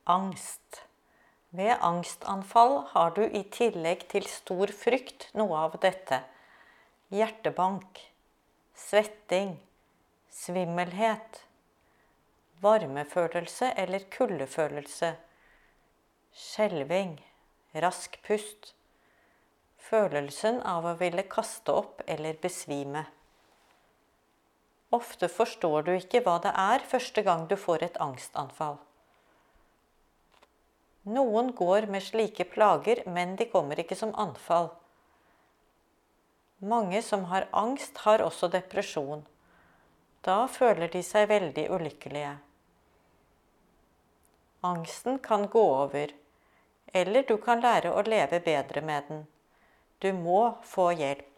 Angst. Ved angstanfall har du i tillegg til stor frykt noe av dette: hjertebank, svetting, svimmelhet, varmefølelse eller kuldefølelse, skjelving, rask pust, følelsen av å ville kaste opp eller besvime. Ofte forstår du ikke hva det er første gang du får et angstanfall. Noen går med slike plager, men de kommer ikke som anfall. Mange som har angst, har også depresjon. Da føler de seg veldig ulykkelige. Angsten kan gå over, eller du kan lære å leve bedre med den. Du må få hjelp.